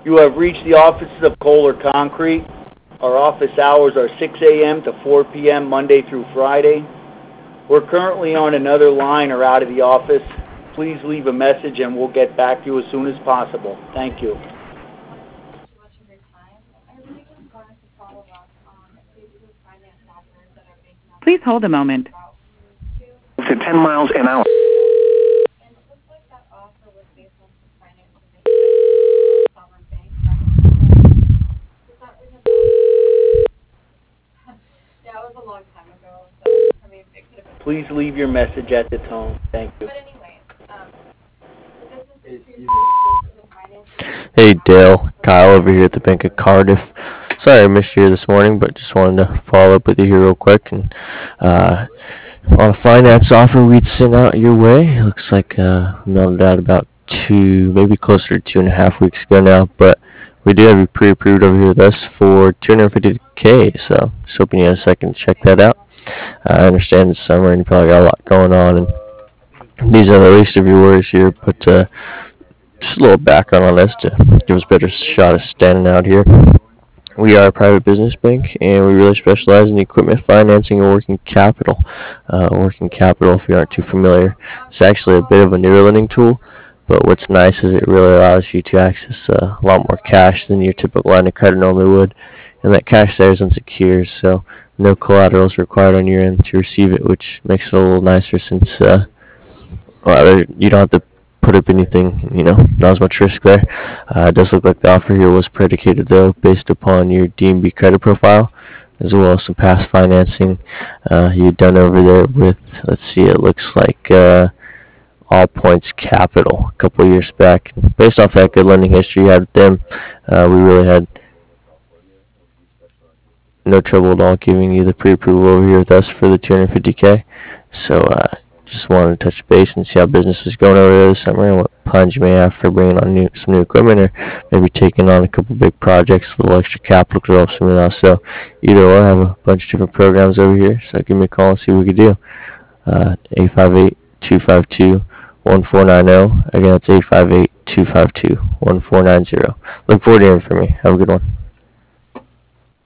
You have reached the offices of Kohler Concrete. Our office hours are 6 a.m. to 4 p.m. Monday through Friday. We're currently on another line or out of the office. Please leave a message and we'll get back to you as soon as possible. Thank you. Please hold a moment. To 10 miles an hour. Please leave your message at the tone. Thank you. Hey Dale, Kyle over here at the Bank of Cardiff. Sorry I missed you here this morning, but just wanted to follow up with you here real quick. And on a finance offer we'd sent out your way. Looks like we mailed it out about maybe closer to 2.5 weeks ago now. But we do have you pre-approved over here with us for $250K. So just hoping you had a second to check that out. I understand it's summer and you probably got a lot going on, and these are the least of your worries here. But just a little background on this to give us a better shot of standing out here. We are a private business bank, and we really specialize in equipment financing and working capital. Working capital, if you aren't too familiar, it's actually a bit of a newer lending tool, but what's nice is it really allows you to access a lot more cash than your typical line of credit normally would, and that cash there is unsecured, so no collateral is required on your end to receive it, which makes it a little nicer since you don't have to put up anything, not as much risk there. It does look like the offer here was predicated, though, based upon your DNB credit profile, as well as some past financing you've done over there with, let's see, it looks like All Points Capital a couple of years back. Based off that good lending history you had with them, we really had no trouble at all giving you the pre-approval over here with us for the $250K. So just wanted to touch base and see how business was going over there this summer and what plans you may have for bringing on some new equipment, or maybe taking on a couple big projects, a little extra capital to help some of that. So either or, I have a bunch of different programs over here, so give me a call and see what we can do. 858-252-1490. Again, that's 858-252-1490. Look forward to hearing from you. Have a good one.